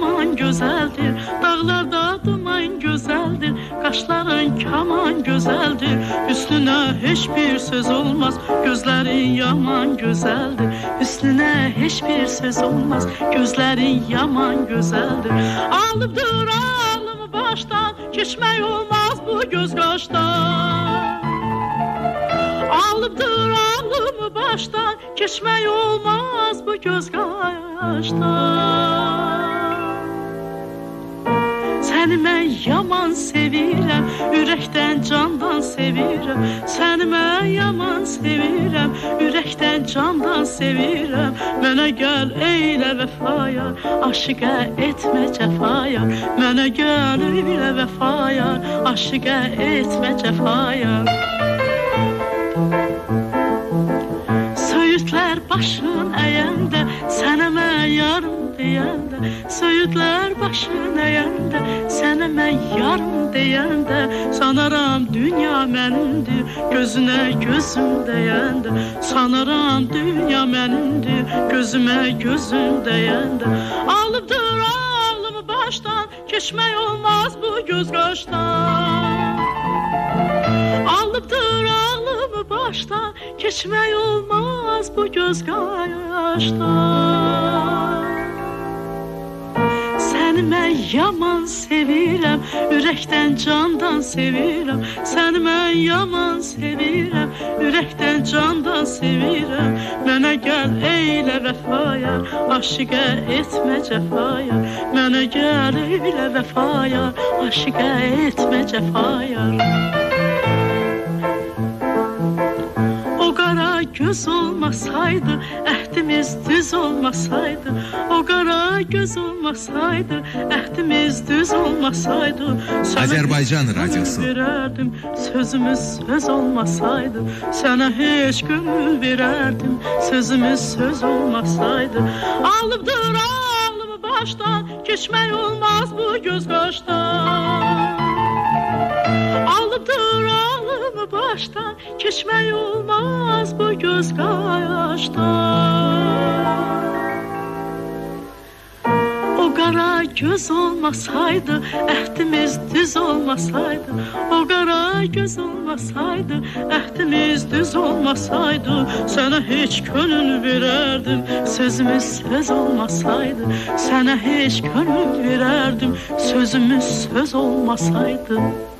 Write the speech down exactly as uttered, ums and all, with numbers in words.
yaman gözəldir. Dağlarda duman gözəldir. Qaşların kaman gözəldir. Üstünə heç bir söz olmaz. Gözlərin yaman gözəldir. Üstünə heç bir söz olmaz. Gözlərin yaman gözəldir. Alıbdır ağlımı başdan, keçmək olmaz bu göz qaşdan. Alıbdır ağlımı başdan, keçmək olmaz bu göz qaşdan. Səni mən yaman sevirəm, ürəkdən candan sevirəm. Səni mən yaman sevirəm, ürəkdən candan sevirəm. Mənə gəl eylə vəfaya, aşiqə etmə cəfaya. Mənə gəl eylə vəfaya, aşiqə etmə cəfaya. Söyüdlər başın əyəndə, sənə mən yarım deyəndə. Söyüdlər başın əyəndə, sənə mən yarım deyəndə. Sanaram dünya mənimdir, gözünə gözüm deyəndə. Sanaram dünya mənimdir, gözümə gözüm deyəndə. Alıbdır ağlımı başdan, keçmək olmaz bu göz qaşdan. Alıbdır ağlımı başdan, keçmək olmaz bu göz qaşdan. Səni mən yaman sevirəm, ürəkdən candan sevirəm. Səni mən yaman sevirəm, ürəkdən candan sevirəm. Mənə gəl eylə vəfaya, aşiqə etmə cəfaya. Mənə gəl eylə vəfaya, aşiqə etmə cəfaya. O qara göz olmasaydı, əhdimiz düz olmasaydı. O qara göz olmasaydı, əhdimiz düz olmasaydı. Azərbaycan Radyosu. Verərdim, sözümüz söz olmasaydı. Sənə heç gönül verərdim, sözümüz söz olmasaydı. Alıbdır ağlımı başdan, keçmək olmaz bu göz qaşdan. Alıbdır ağlımı başdan, keçmək olmaz bu göz qaşdan. O qara göz olmasaydı, əhdimiz düz olmasaydı. O qara göz olmasaydı, əhdimiz düz olmasaydı. Sənə heç könül verərdim, sözümüz söz olmasaydı. Sənə heç könül verərdim, sözümüz söz olmasaydı.